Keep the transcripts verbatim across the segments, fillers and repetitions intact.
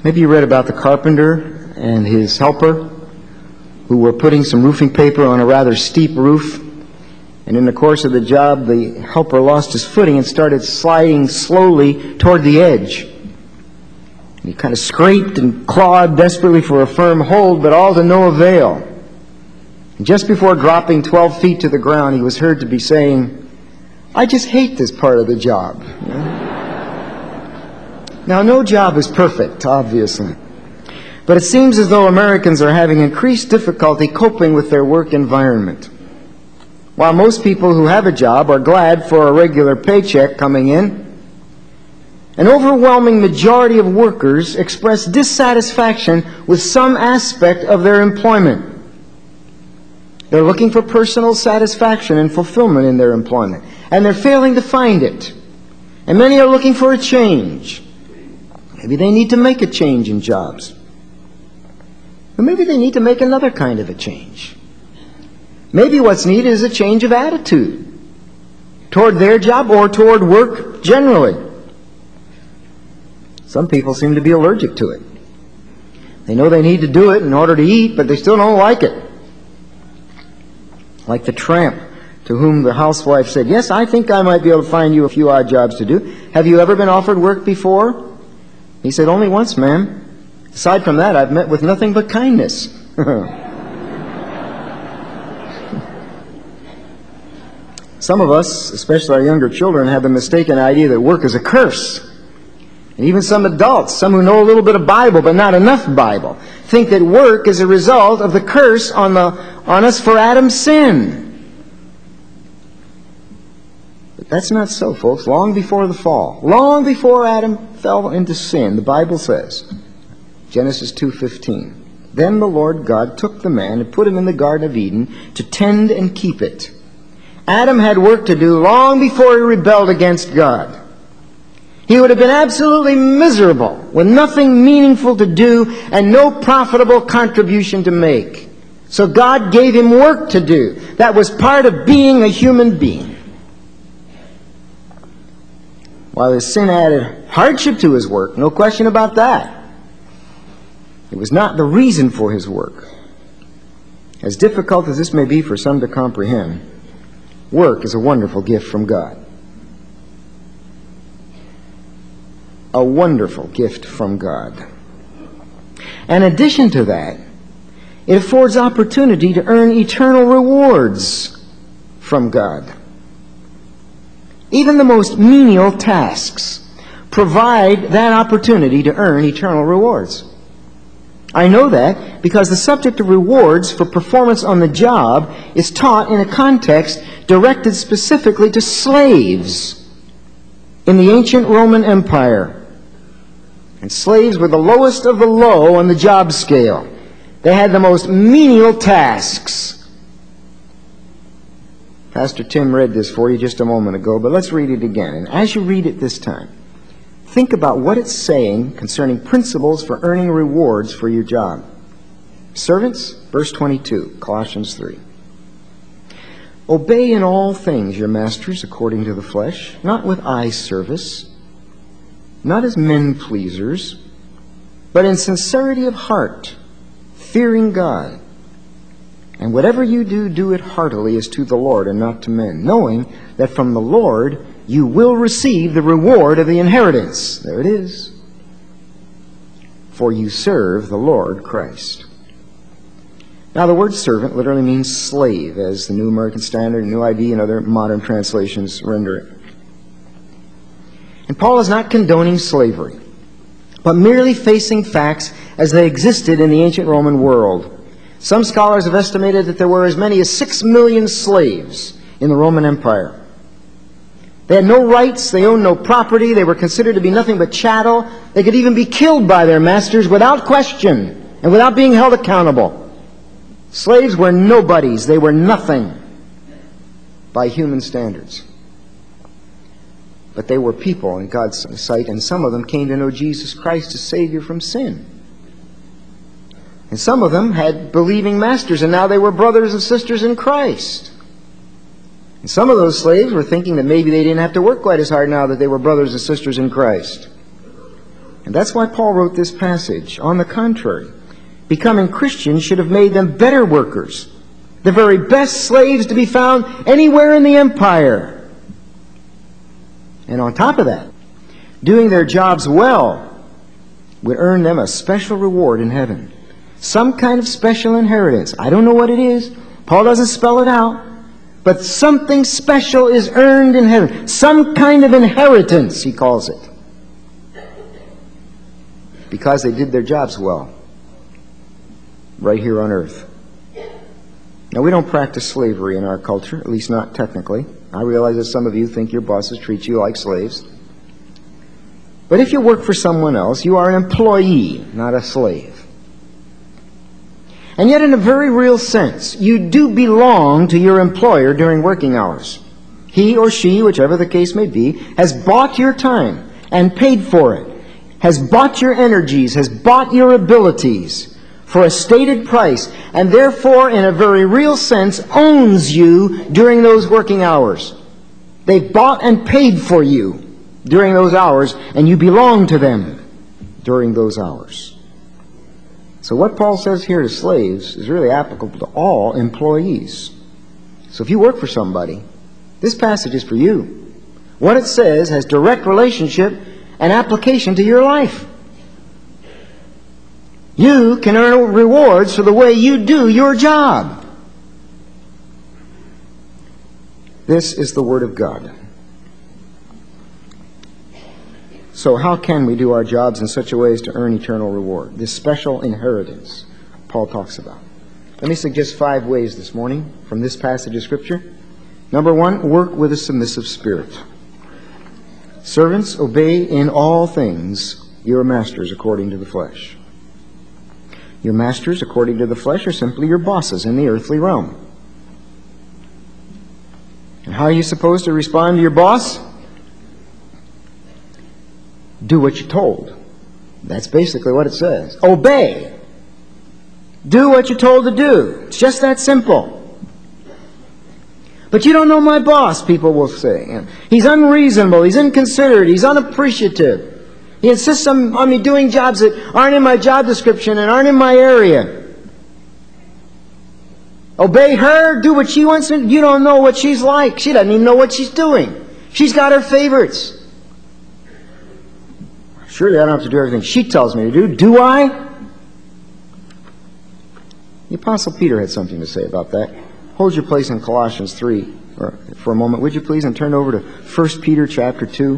Maybe you read about the carpenter and his helper who were putting some roofing paper on a rather steep roof, and in the course of the job the helper lost his footing and started sliding slowly toward the edge. He kind of scraped and clawed desperately for a firm hold, but all to no avail. And just before dropping twelve feet to the ground, he was heard to be saying, "I just hate this part of the job." You know? Now, no job is perfect, obviously. But it seems as though Americans are having increased difficulty coping with their work environment. While most people who have a job are glad for a regular paycheck coming in, an overwhelming majority of workers express dissatisfaction with some aspect of their employment. They're looking for personal satisfaction and fulfillment in their employment, and they're failing to find it. And many are looking for a change. Maybe they need to make a change in jobs. But maybe they need to make another kind of a change. Maybe what's needed is a change of attitude toward their job or toward work generally. Some people seem to be allergic to it. They know they need to do it in order to eat, but they still don't like it. Like the tramp to whom the housewife said, "Yes, I think I might be able to find you a few odd jobs to do. Have you ever been offered work before?" He said, "Only once, ma'am. Aside from that, I've met with nothing but kindness." Some of us, especially our younger children, have the mistaken idea that work is a curse. And even some adults, some who know a little bit of Bible but not enough Bible, think that work is a result of the curse on, the, on us for Adam's sin. But that's not so, folks. Long before the fall, long before Adam fell into sin, the Bible says, Genesis two fifteen, "Then the Lord God took the man and put him in the Garden of Eden to tend and keep it." Adam had work to do long before he rebelled against God. He would have been absolutely miserable with nothing meaningful to do and no profitable contribution to make. So God gave him work to do. That was part of being a human being. While his sin added hardship to his work, no question about that, it was not the reason for his work. As difficult as this may be for some to comprehend, work is a wonderful gift from God. A wonderful gift from God. In addition to that, it affords opportunity to earn eternal rewards from God. Even the most menial tasks provide that opportunity to earn eternal rewards. I know that because the subject of rewards for performance on the job is taught in a context directed specifically to slaves in the ancient Roman Empire. And slaves were the lowest of the low on the job scale. They had the most menial tasks. Pastor Tim read this for you just a moment ago, but let's read it again. And as you read it this time, think about what it's saying concerning principles for earning rewards for your job. Servants, verse twenty-two, Colossians three. "Obey in all things your masters according to the flesh, not with eye service, not as men pleasers, but in sincerity of heart, fearing God. And whatever you do, do it heartily as to the Lord and not to men, knowing that from the Lord you will receive the reward of the inheritance." There it is. "For you serve the Lord Christ." Now, the word servant literally means slave, as the New American Standard, New I D, and other modern translations render it. And Paul is not condoning slavery, but merely facing facts as they existed in the ancient Roman world. Some scholars have estimated that there were as many as six million slaves in the Roman Empire. They had no rights, they owned no property, they were considered to be nothing but chattel. They could even be killed by their masters without question and without being held accountable. Slaves were nobodies, they were nothing by human standards. But they were people in God's sight, and some of them came to know Jesus Christ as Savior from sin. And some of them had believing masters, and now they were brothers and sisters in Christ. And some of those slaves were thinking that maybe they didn't have to work quite as hard now that they were brothers and sisters in Christ. And that's why Paul wrote this passage. On the contrary, becoming Christians should have made them better workers, the very best slaves to be found anywhere in the empire. And on top of that, doing their jobs well would earn them a special reward in heaven. Some kind of special inheritance. I don't know what it is. Paul doesn't spell it out. But something special is earned in heaven. Some kind of inheritance, he calls it. Because they did their jobs well. Right here on earth. Now, we don't practice slavery in our culture, at least not technically. I realize that some of you think your bosses treat you like slaves. But if you work for someone else, you are an employee, not a slave. And yet, in a very real sense, you do belong to your employer during working hours. He or she, whichever the case may be, has bought your time and paid for it, has bought your energies, has bought your abilities for a stated price, and therefore, in a very real sense, owns you during those working hours. They've bought and paid for you during those hours, and you belong to them during those hours. So what Paul says here to slaves is really applicable to all employees. So if you work for somebody, this passage is for you. What it says has direct relationship and application to your life. You can earn rewards for the way you do your job. This is the Word of God. So how can we do our jobs in such a way as to earn eternal reward? This special inheritance Paul talks about. Let me suggest five ways this morning from this passage of Scripture. Number one, work with a submissive spirit. Servants, obey in all things your masters according to the flesh. Your masters according to the flesh are simply your bosses in the earthly realm. And how are you supposed to respond to your boss? Do what you're told. That's basically what it says. Obey. Do what you're told to do. It's just that simple. But you don't know my boss, people will say. He's unreasonable. He's inconsiderate. He's unappreciative. He insists on, on me doing jobs that aren't in my job description and aren't in my area. Obey her. Do what she wants to. You don't know what she's like. She doesn't even know what she's doing. She's got her favorites. Surely I don't have to do everything she tells me to do. Do I? The Apostle Peter had something to say about that. Hold your place in Colossians three for, for a moment, would you please, and turn over to First Peter chapter two.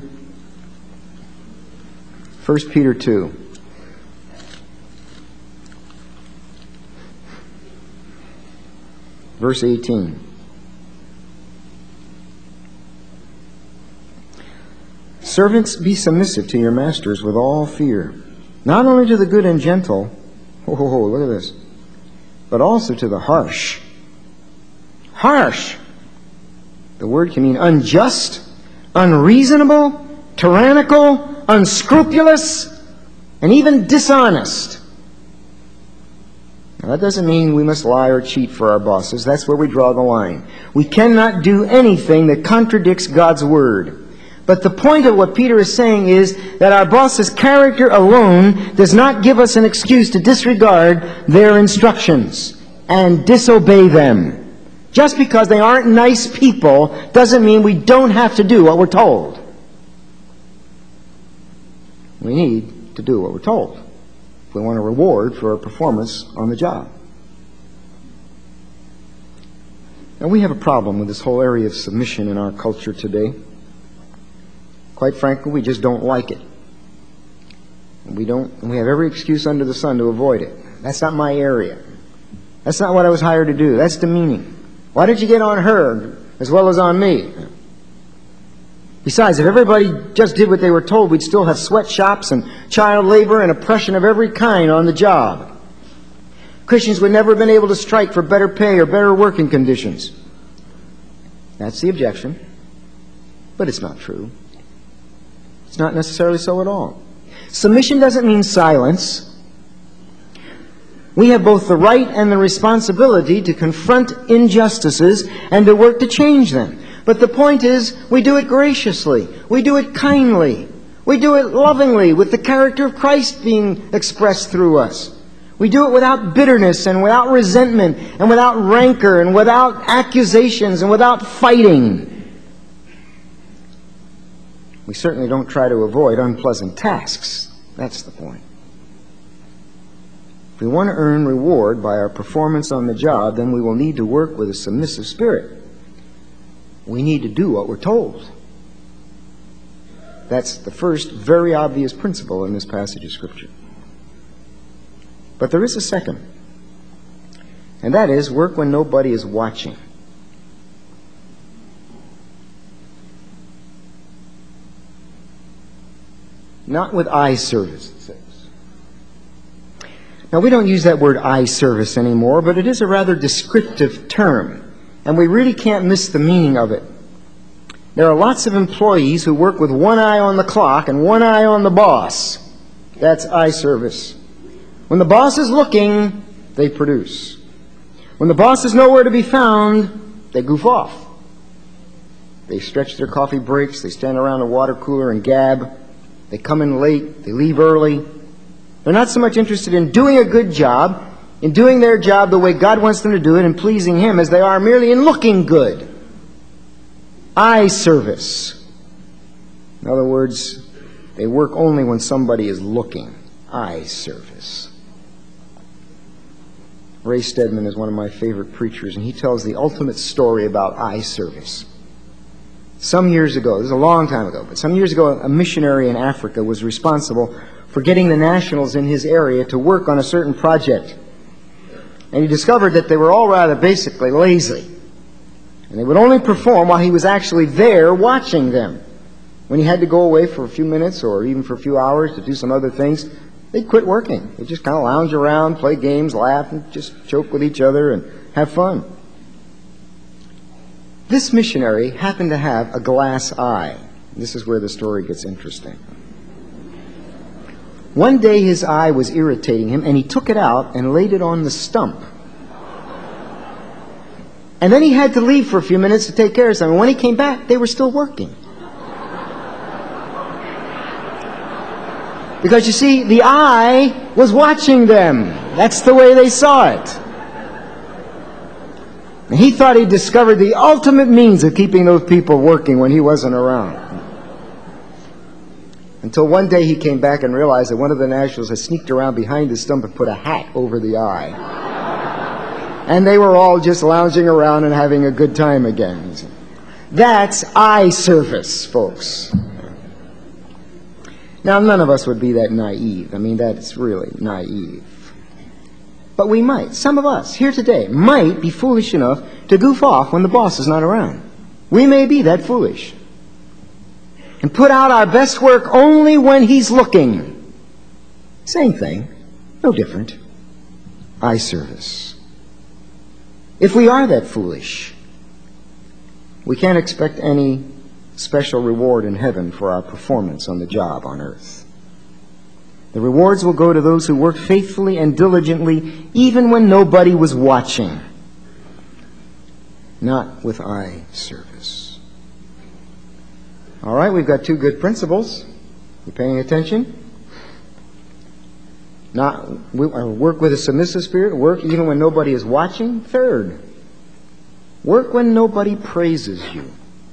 First Peter two. Verse eighteen. Servants, be submissive to your masters with all fear, not only to the good and gentle, oh, oh, oh, look at this, but also to the harsh. Harsh. The word can mean unjust, unreasonable, tyrannical, unscrupulous, and even dishonest. Now, that doesn't mean we must lie or cheat for our bosses. That's where we draw the line. We cannot do anything that contradicts God's Word. But the point of what Peter is saying is that our boss's character alone does not give us an excuse to disregard their instructions and disobey them. Just because they aren't nice people doesn't mean we don't have to do what we're told. We need to do what we're told if we want a reward for our performance on the job. And we have a problem with this whole area of submission in our culture today. Quite frankly, we just don't like it. We don't. We have every excuse under the sun to avoid it. That's not my area. That's not what I was hired to do. That's demeaning. Why did you get on her as well as on me? Besides, if everybody just did what they were told, we'd still have sweatshops and child labor and oppression of every kind on the job. Christians would never have been able to strike for better pay or better working conditions. That's the objection. But it's not true. It's not necessarily so at all. Submission doesn't mean silence. We have both the right and the responsibility to confront injustices and to work to change them. But the point is, we do it graciously. We do it kindly. We do it lovingly, with the character of Christ being expressed through us. We do it without bitterness and without resentment and without rancor and without accusations and without fighting. We certainly don't try to avoid unpleasant tasks. That's the point. If we want to earn reward by our performance on the job, then we will need to work with a submissive spirit. We need to do what we're told. That's the first very obvious principle in this passage of Scripture. But there is a second, and that is work when nobody is watching. Not with eye service, it says. Now, we don't use that word eye service anymore, but it is a rather descriptive term, and we really can't miss the meaning of it. There are lots of employees who work with one eye on the clock and one eye on the boss. That's eye service. When the boss is looking, they produce. When the boss is nowhere to be found, they goof off. They stretch their coffee breaks, they stand around a water cooler and gab. They come in late, they leave early. They're not so much interested in doing a good job, in doing their job the way God wants them to do it and pleasing Him, as they are merely in looking good. Eye service. In other words, they work only when somebody is looking. Eye service. Ray Stedman is one of my favorite preachers, and he tells the ultimate story about eye service. Some years ago, this is a long time ago, but some years ago, a missionary in Africa was responsible for getting the nationals in his area to work on a certain project. And he discovered that they were all rather basically lazy. And they would only perform while he was actually there watching them. When he had to go away for a few minutes or even for a few hours to do some other things, they'd quit working. They'd just kind of lounge around, play games, laugh, and just joke with each other and have fun. This missionary happened to have a glass eye. This is where the story gets interesting. One day his eye was irritating him, and he took it out and laid it on the stump. And then he had to leave for a few minutes to take care of something. When he came back, they were still working. Because you see, the eye was watching them. That's the way they saw it. And he thought he'd discovered the ultimate means of keeping those people working when he wasn't around. Until one day he came back and realized that one of the nationals had sneaked around behind the stump and put a hat over the eye. And they were all just lounging around and having a good time again. That's eye service, folks. Now, none of us would be that naive. I mean, that's really naive. But we might. Some of us here today might be foolish enough to goof off when the boss is not around. We may be that foolish. And put out our best work only when he's looking. Same thing. No different. Eye service. If we are that foolish, we can't expect any special reward in heaven for our performance on the job on earth. The rewards will go to those who worked faithfully and diligently even when nobody was watching. Not with eye service. All right, we've got two good principles. You paying attention? Not work with a submissive spirit. Work even when nobody is watching. Third, work when nobody praises you.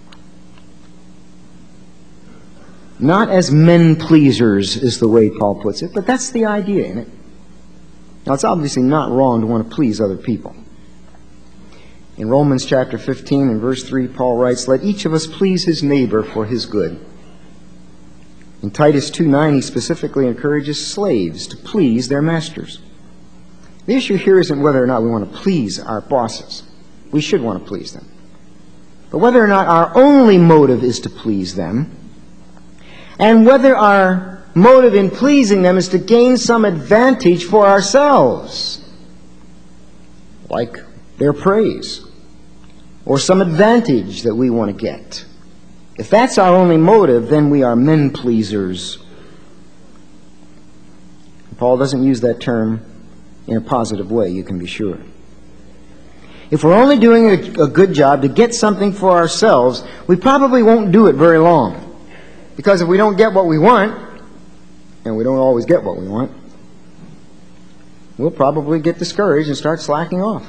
Not as men pleasers is the way Paul puts it, but that's the idea in it. Now, it's obviously not wrong to want to please other people. In Romans chapter fifteen and verse three, Paul writes, "Let each of us please his neighbor for his good." In Titus two nine, he specifically encourages slaves to please their masters. The issue here isn't whether or not we want to please our bosses. We should want to please them. But whether or not our only motive is to please them, and whether our motive in pleasing them is to gain some advantage for ourselves, like their praise, or some advantage that we want to get. If that's our only motive, then we are men pleasers. Paul doesn't use that term in a positive way, you can be sure. If we're only doing a, a good job to get something for ourselves, we probably won't do it very long. Because if we don't get what we want, and we don't always get what we want, we'll probably get discouraged and start slacking off.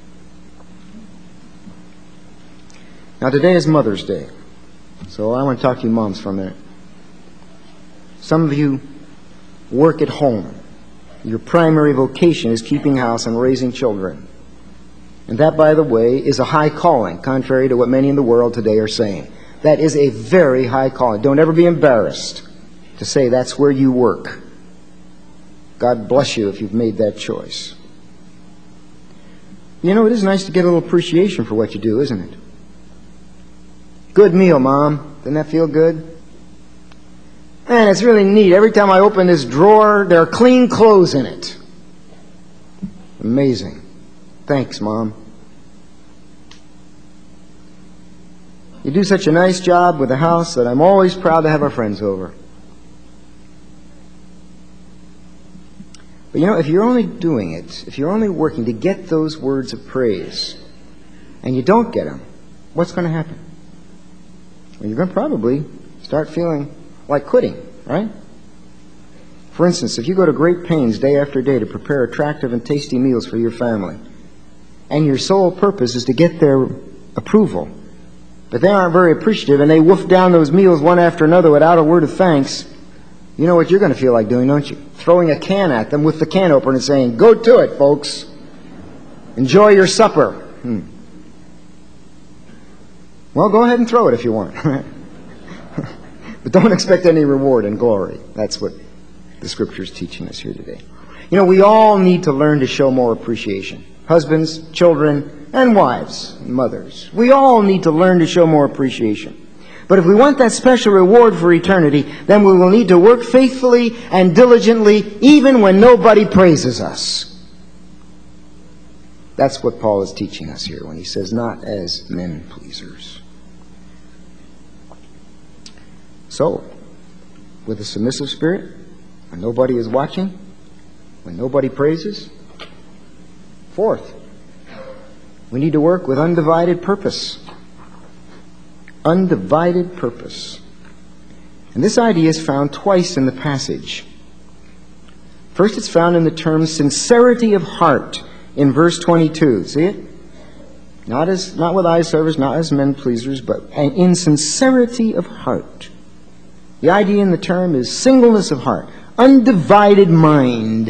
Now, today is Mother's Day, so I want to talk to you moms for a minute. Some of you work at home. Your primary vocation is keeping house and raising children. And that, by the way, is a high calling, contrary to what many in the world today are saying. That is a very high calling. Don't ever be embarrassed to say that's where you work. God bless you if you've made that choice. You know, it is nice to get a little appreciation for what you do, isn't it? Good meal, Mom. Doesn't that feel good? Man, it's really neat. Every time I open this drawer, there are clean clothes in it. Amazing. Thanks, Mom. You do such a nice job with the house that I'm always proud to have our friends over. But you know, if you're only doing it, if you're only working to get those words of praise, and you don't get them, what's going to happen? Well, you're going to probably start feeling like quitting, right? For instance, if you go to great pains day after day to prepare attractive and tasty meals for your family, and your sole purpose is to get their approval, but they aren't very appreciative and they wolf down those meals one after another without a word of thanks, you know what you're going to feel like doing, don't you? Throwing a can at them with the can opener and saying, "Go to it, folks. Enjoy your supper." Hmm. Well, go ahead and throw it if you want. But don't expect any reward and glory. That's what the Scripture is teaching us here today. You know, we all need to learn to show more appreciation. Husbands, children, and wives, mothers. We all need to learn to show more appreciation. But if we want that special reward for eternity, then we will need to work faithfully and diligently even when nobody praises us. That's what Paul is teaching us here when he says, not as men pleasers. So, with a submissive spirit, when nobody is watching, when nobody praises. Fourth, we need to work with undivided purpose. Undivided purpose. And this idea is found twice in the passage. First, it's found in the term sincerity of heart in verse twenty-two. See it? Not as not with eye service, not as men pleasers, but in sincerity of heart. The idea in the term is singleness of heart, undivided mind.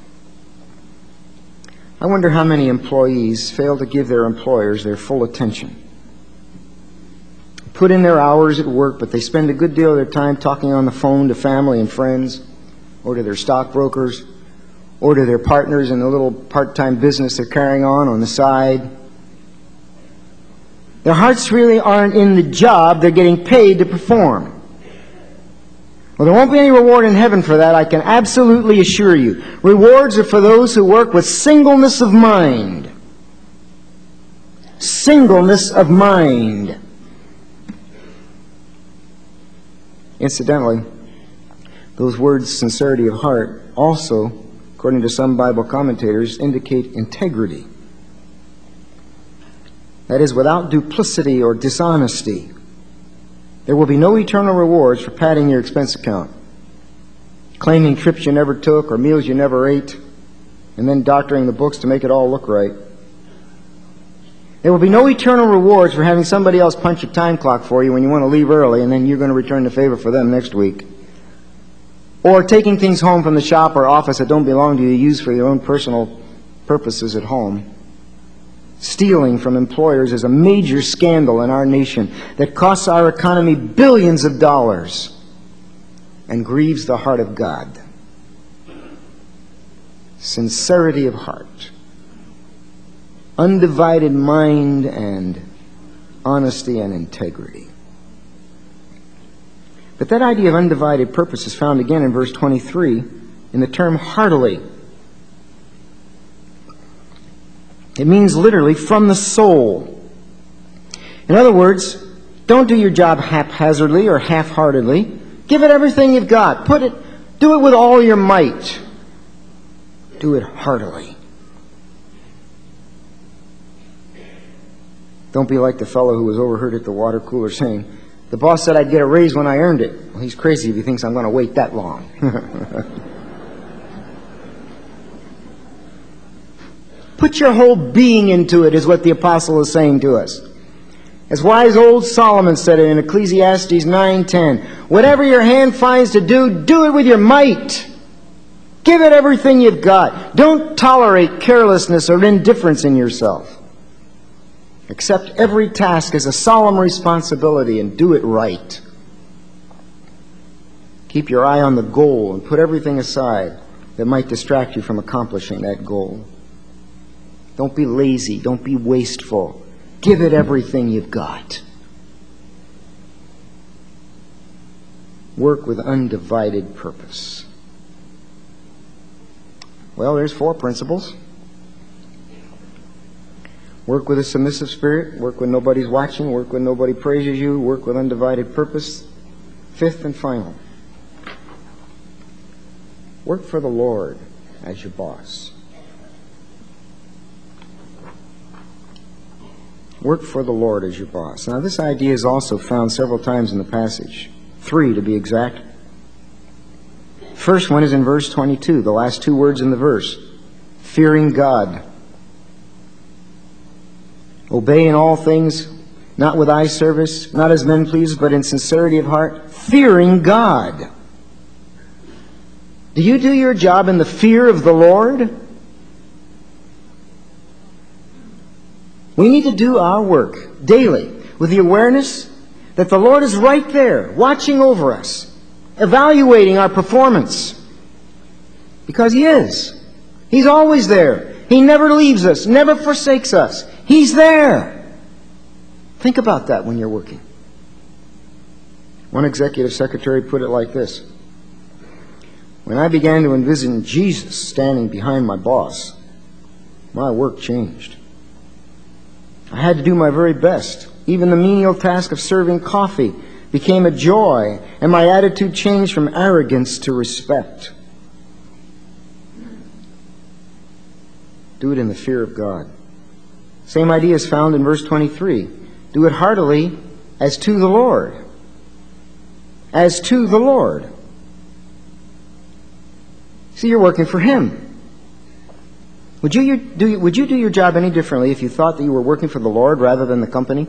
I wonder how many employees fail to give their employers their full attention. Put in their hours at work, but they spend a good deal of their time talking on the phone to family and friends, or to their stockbrokers, or to their partners in the little part-time business they're carrying on on the side. Their hearts really aren't in the job they're getting paid to perform. Well, there won't be any reward in heaven for that, I can absolutely assure you. Rewards are for those who work with singleness of mind. Singleness of mind. Incidentally, those words, sincerity of heart, also, according to some Bible commentators, indicate integrity. That is, without duplicity or dishonesty. There will be no eternal rewards for padding your expense account, claiming trips you never took or meals you never ate, and then doctoring the books to make it all look right. There will be no eternal rewards for having somebody else punch a time clock for you when you want to leave early, and then you're going to return the favor for them next week. Or taking things home from the shop or office that don't belong to you, used for your own personal purposes at home. Stealing from employers is a major scandal in our nation that costs our economy billions of dollars and grieves the heart of God. Sincerity of heart, undivided mind, and honesty and integrity. But that idea of undivided purpose is found again in verse twenty-three in the term heartily. It means literally from the soul. In other words, don't do your job haphazardly or half-heartedly. Give it everything you've got. Put it, do it with all your might. Do it heartily. Don't be like the fellow who was overheard at the water cooler saying, The boss said I'd get a raise when I earned it. Well, he's crazy if he thinks I'm going to wait that long. Put your whole being into it is what the apostle is saying to us. As wise old Solomon said it in Ecclesiastes nine ten, whatever your hand finds to do, do it with your might. Give it everything you've got. Don't tolerate carelessness or indifference in yourself. Accept every task as a solemn responsibility and do it right. Keep your eye on the goal and put everything aside that might distract you from accomplishing that goal. Don't be lazy. Don't be wasteful. Give it everything you've got. Work with undivided purpose. Well, there's four principles. Work with a submissive spirit. Work when nobody's watching. Work when nobody praises you. Work with undivided purpose. Fifth and final. Work for the Lord as your boss. Work for the Lord as your boss. Now, this idea is also found several times in the passage. Three, to be exact. First one is in verse twenty-two, the last two words in the verse. Fearing God. Obey in all things, not with eye service, not as men please, but in sincerity of heart, fearing God. Do you do your job in the fear of the Lord? We need to do our work daily with the awareness that the Lord is right there, watching over us, evaluating our performance. Because He is. He's always there. He never leaves us, never forsakes us. He's there. Think about that when you're working. One executive secretary put it like this. When I began to envision Jesus standing behind my boss, my work changed. I had to do my very best. Even the menial task of serving coffee became a joy, and my attitude changed from arrogance to respect. Do it in the fear of God. Same idea is found in verse twenty-three. Do it heartily as to the Lord. As to the Lord. See, you're working for Him. Would you, do, would you do your job any differently if you thought that you were working for the Lord rather than the company?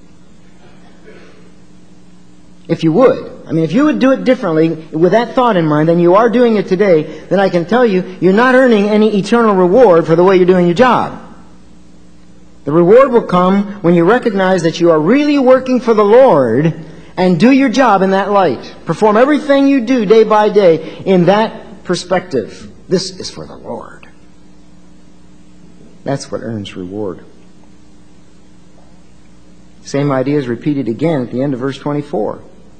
If you would. I mean, if you would do it differently with that thought in mind than you are doing it today, then I can tell you, you're not earning any eternal reward for the way you're doing your job. The reward will come when you recognize that you are really working for the Lord and do your job in that light. Perform everything you do day by day in that perspective. This is for the Lord. That's what earns reward. Same idea is repeated again at the end of verse twenty-four.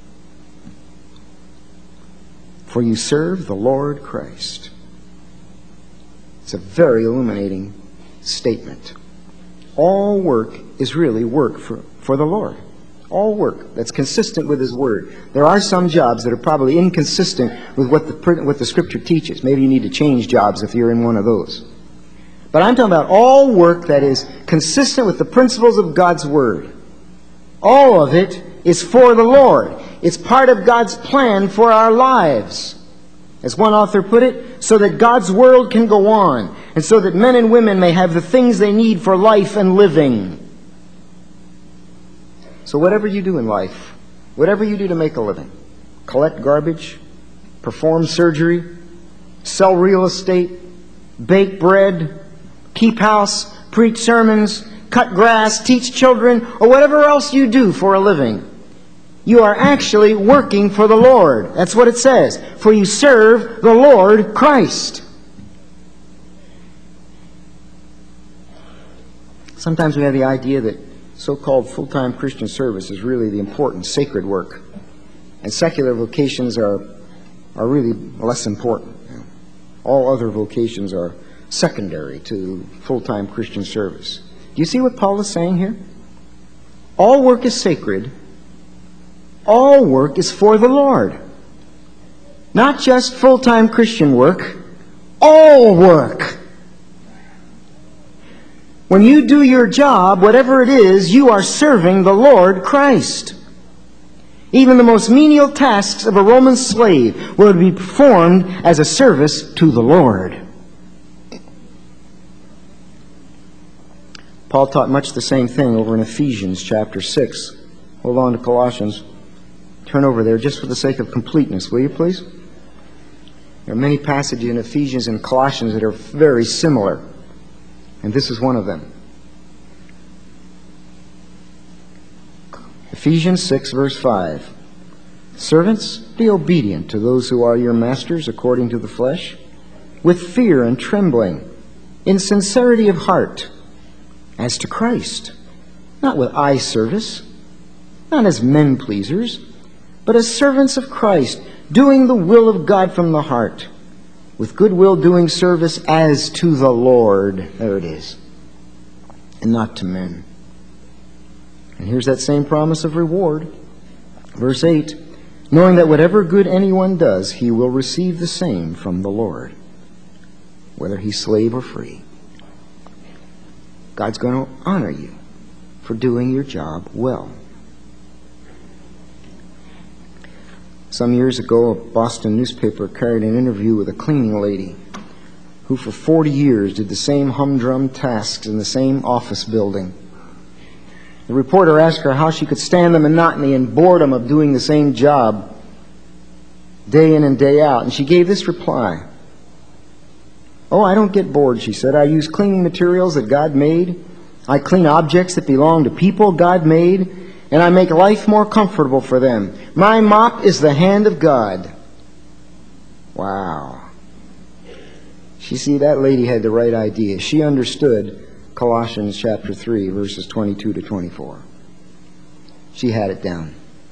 For you serve the Lord Christ. It's a very illuminating statement. All work is really work for, for the Lord. All work that's consistent with His Word. There are some jobs that are probably inconsistent with what the, what the Scripture teaches. Maybe you need to change jobs if you're in one of those. But I'm talking about all work that is consistent with the principles of God's Word. All of it is for the Lord. It's part of God's plan for our lives. As one author put it, so that God's world can go on, and so that men and women may have the things they need for life and living. So whatever you do in life, whatever you do to make a living, collect garbage, perform surgery, sell real estate, bake bread, keep house, preach sermons, cut grass, teach children, or whatever else you do for a living, you are actually working for the Lord. That's what it says. For you serve the Lord Christ. Sometimes we have the idea that so-called full-time Christian service is really the important sacred work, and secular vocations are, are really less important. All other vocations are secondary to full-time Christian service. Do you see what Paul is saying here? All work is sacred. All work is for the Lord. Not just full-time Christian work. All work. When you do your job, whatever it is, you are serving the Lord Christ. Even the most menial tasks of a Roman slave would be performed as a service to the Lord. Paul taught much the same thing over in Ephesians chapter six. Hold on to Colossians. Turn over there just for the sake of completeness, will you please? There are many passages in Ephesians and Colossians that are very similar, and this is one of them. Ephesians six, verse five. Servants, be obedient to those who are your masters according to the flesh, with fear and trembling, in sincerity of heart, as to Christ, not with eye service, not as men pleasers, but as servants of Christ, doing the will of God from the heart, with good will doing service as to the Lord. There it is. And not to men. And here's that same promise of reward. Verse eight, knowing that whatever good anyone does, he will receive the same from the Lord, whether he's slave or free. God's going to honor you for doing your job well. Some years ago, a Boston newspaper carried an interview with a cleaning lady who for forty years did the same humdrum tasks in the same office building. The reporter asked her how she could stand the monotony and boredom of doing the same job day in and day out, and she gave this reply. "Oh, I don't get bored," she said. "I use cleaning materials that God made. I clean objects that belong to people God made, and I make life more comfortable for them. My mop is the hand of God." Wow. You see, that lady had the right idea. She understood Colossians chapter three, verses twenty-two to twenty-four. She had it down.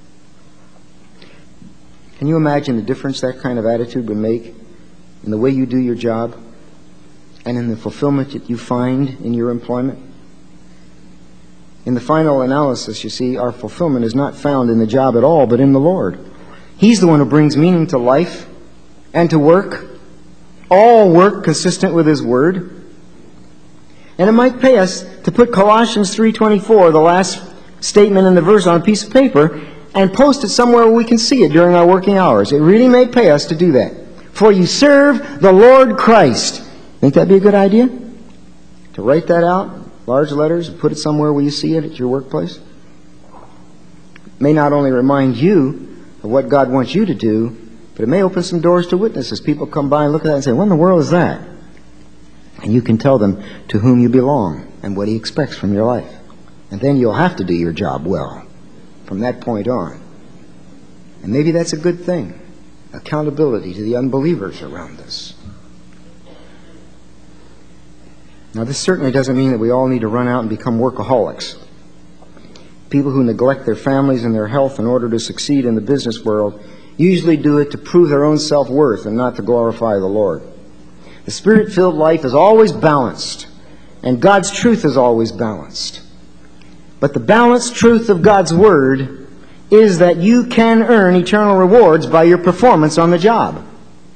Can you imagine the difference that kind of attitude would make in the way you do your job and in the fulfillment that you find in your employment? In the final analysis, you see, our fulfillment is not found in the job at all, but in the Lord. He's the one who brings meaning to life and to work, all work consistent with His Word. And it might pay us to put Colossians three twenty-four, the last statement in the verse, on a piece of paper and post it somewhere where we can see it during our working hours. It really may pay us to do that. For you serve the Lord Christ. Think that'd be a good idea? To write that out, large letters, and put it somewhere where you see it at your workplace? It may not only remind you of what God wants you to do, but it may open some doors to witnesses. People come by and look at that and say, "What in the world is that?" And you can tell them to whom you belong and what He expects from your life. And then you'll have to do your job well from that point on. And maybe that's a good thing. Accountability to the unbelievers around us. Now, this certainly doesn't mean that we all need to run out and become workaholics. People who neglect their families and their health in order to succeed in the business world usually do it to prove their own self-worth and not to glorify the Lord. The Spirit-filled life is always balanced, and God's truth is always balanced. But the balanced truth of God's Word is that you can earn eternal rewards by your performance on the job.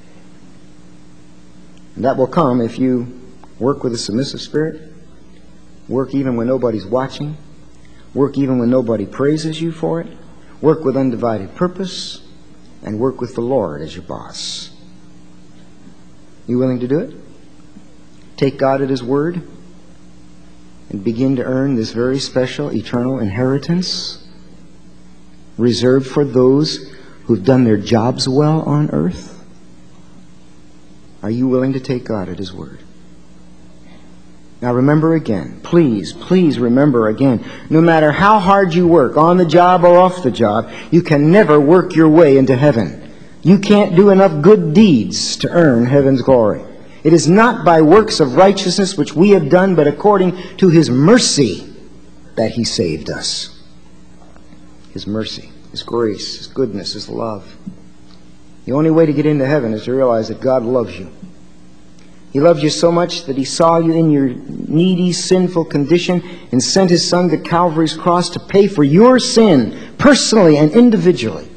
And that will come if you work with a submissive spirit, work even when nobody's watching, work even when nobody praises you for it, work with undivided purpose, and work with the Lord as your boss. You willing to do it? Take God at His word and begin to earn this very special eternal inheritance reserved for those who've done their jobs well on earth? Are you willing to take God at His word? Now remember again, please, please remember again, no matter how hard you work, on the job or off the job, you can never work your way into heaven. You can't do enough good deeds to earn heaven's glory. It is not by works of righteousness which we have done, but according to His mercy that He saved us. His mercy, His grace, His goodness, His love. The only way to get into heaven is to realize that God loves you. He loved you so much that He saw you in your needy, sinful condition and sent His Son to Calvary's cross to pay for your sin, personally and individually.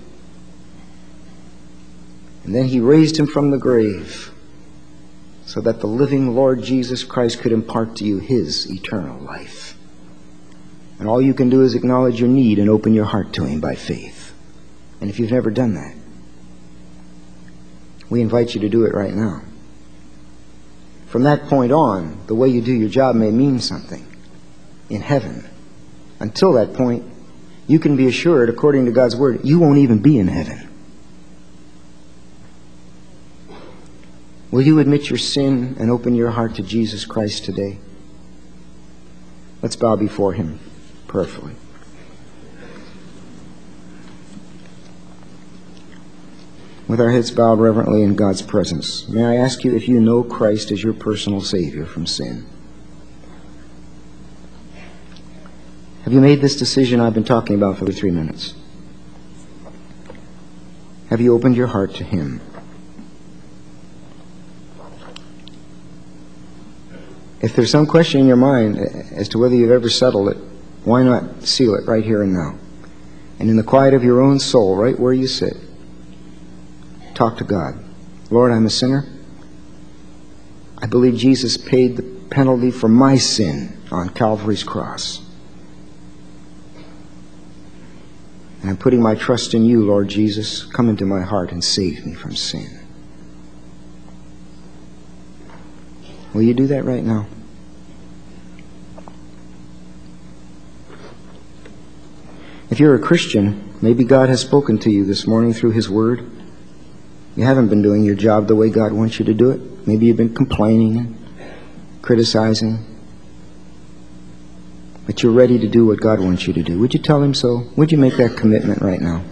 And then He raised Him from the grave so that the living Lord Jesus Christ could impart to you His eternal life. And all you can do is acknowledge your need and open your heart to Him by faith. And if you've never done that, we invite you to do it right now. From that point on, the way you do your job may mean something in heaven. Until that point, you can be assured, according to God's Word, you won't even be in heaven. Will you admit your sin and open your heart to Jesus Christ today? Let's bow before Him prayerfully. With our heads bowed reverently in God's presence, may I ask you if you know Christ as your personal Savior from sin? Have you made this decision I've been talking about for the three minutes? Have you opened your heart to Him? If there's some question in your mind as to whether you've ever settled it, why not seal it right here and now? And in the quiet of your own soul, right where you sit, talk to God. Lord, I'm a sinner. I believe Jesus paid the penalty for my sin on Calvary's cross. And I'm putting my trust in you, Lord Jesus. Come into my heart and save me from sin. Will you do that right now? If you're a Christian, maybe God has spoken to you this morning through His Word. You haven't been doing your job the way God wants you to do it. Maybe you've been complaining and criticizing. But you're ready to do what God wants you to do. Would you tell Him so? Would you make that commitment right now?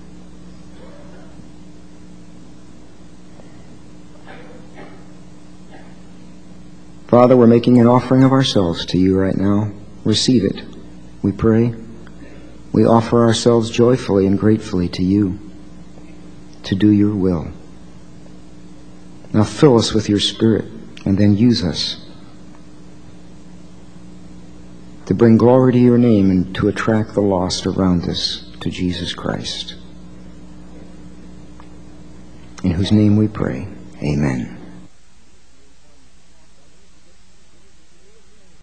Father, we're making an offering of ourselves to you right now. Receive it, we pray. We offer ourselves joyfully and gratefully to you to do your will. Now fill us with your Spirit and then use us to bring glory to your name and to attract the lost around us to Jesus Christ, in whose name we pray. Amen.